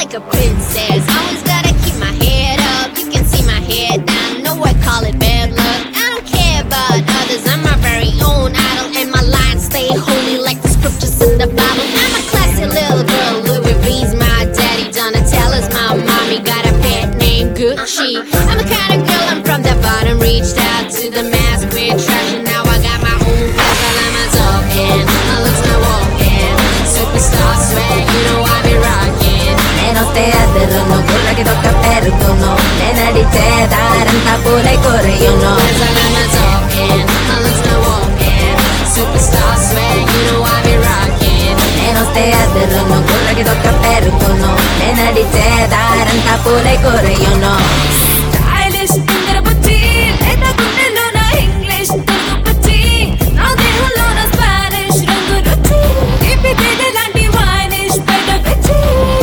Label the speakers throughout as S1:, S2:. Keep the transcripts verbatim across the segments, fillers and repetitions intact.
S1: like a princess. Always gotta keep my head up. You can see my head down. No, I call it bad luck. I don't care about others. I'm my very own idol, and my lines stay holy like the scriptures in the Bible. I'm a classy little girl. Louis V's my daddy. Donatella's my mommy. Got a pet named Gucci. I'm the kind of girl. I'm from the bottom. Reached out to the mass, quit traction. Now I got my own place. While I'm a talking, my looks not walking. Superstar swag, you know I be rocking.
S2: నేను తేదరును గుళ్ళకి దొక్క పెరుగును నేనడితే దారంతా పూలై కొరయును
S1: While I'm a talking, my looks not walking. Superstar swag, you know I be rocking.
S2: నేను తేదరును గుళ్ళకి దొక్క పెరుగును నేనడితే దారంతా పూలై కొరయును
S3: stylish తింగర బుచ్చి లేత గుండెల్లో నా ఇంగ్లీష్ తెలుగు బుచ్చి నా దేహంలో నా స్పానిష్ రంగు రుచి ఇప్పి తేగ లాంటి వైనిష్ బయట పిచ్చి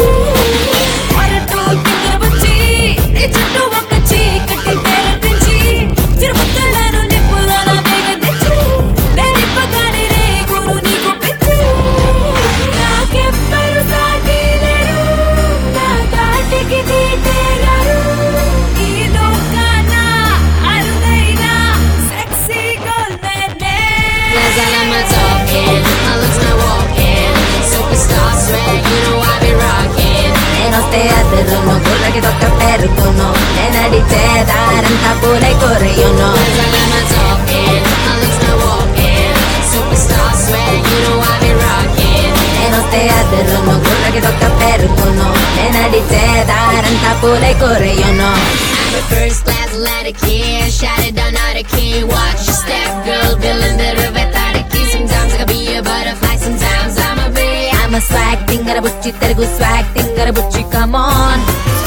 S3: వరటు తింగర బుచ్చి నీ చుట్టూ ఒక చీకటి తెరపించి చిరుముక్కలను నిప్పులో నా వేగ తెచ్చి నేనిప్పగానే రే గురు నీకు పిచ్చి నాకెవ్వరు సాటి లేరు నా దాటికి తీటేగారు ఈ లోకాన అరుదైన సెక్సీ గర్ల్ నేనే
S1: While I'm a talking, my looks not walking. Superstar swag, you know I be rocking.
S2: నేను తేదరును గుళ్ళకి దొక్క పెరుగును నేనడితే దారంతా పూలై కొరయును
S1: While I'm a talking, my looks not walking. Superstar swag, you know I be rocking.
S2: నేను తేదరును గుళ్ళకి దొక్క పెరుగును నేనడితే దారంతా పూలై కొరయును
S1: I'm a first class ladder kid, shot it down out of key. Watch your step, girl, villain that without a key. Sometimes I can be a butterfly, sometimes I'm a bee.
S2: I'm a swag తింగర Buchi Telugu swag తింగర Buchi come on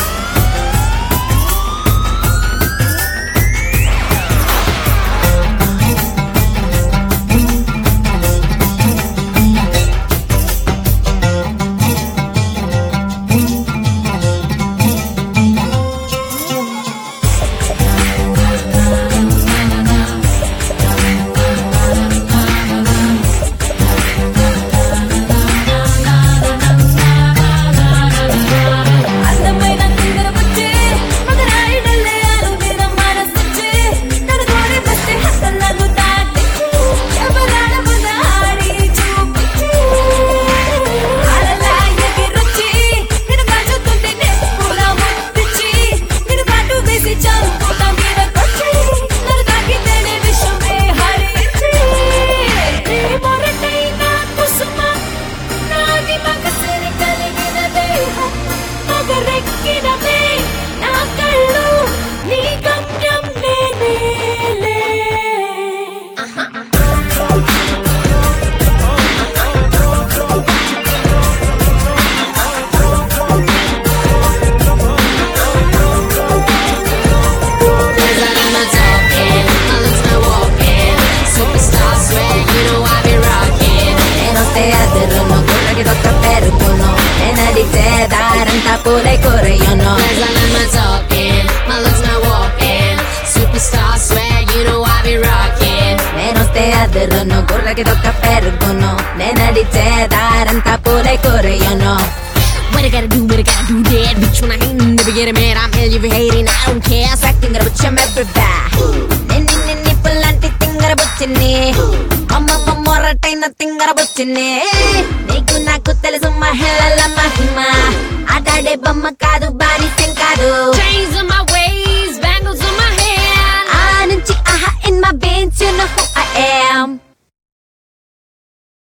S3: అందమైన తింగర బుచ్చి మగరాయిడల్లే అనుదిన మనసుచ్చి నన్ను కోరి బస్తి హస్తలను దాటిచ్చి ఎవరాడ ముంద ఆడి చూపించి అలలా ఎగిరొచ్చి నిన్ను కాచుతుంటే నెప్పులా ముట్టించి నిన్ను కాటు వేసి చంపుతా మీదకొచ్చి నన్ను తాకితేనే విషమే హరించి నీ మొరటైన కుసుమ నాది మగసిరి కలిగిన దేహం మగరెక్కినవే నా కళ్ళు నీ గమ్యం నేనేలే
S1: While I'm a talking, my looks not walking. Superstar swag, you know I be rocking.
S2: నేను తేదరును గుళ్ళకి దొక్క పెరుగును నేనడితే దారంతా పూలై కొరయును
S1: While I'm a talking, my looks not walking. Superstar swag, you know I be rocking.
S2: నేను తేదరును గుళ్ళకి దొక్క పెరుగును నేనడితే దారంతా పూలై కొరయును
S1: What I gotta do, what I gotta do that. Bitch, when I hate, never get mad. I'm hell, you be hating, I don't care. I'm acting, but I'm everybody.
S2: నిన్ని నిన్ని పుల్లంటి తింగర బుచ్చిని అమ్మమ్మ మొరటైన తింగర బుచ్చిని నీకు నాకు తెలుసు మహిళల మహిమ ఆడాడే బొమ్మ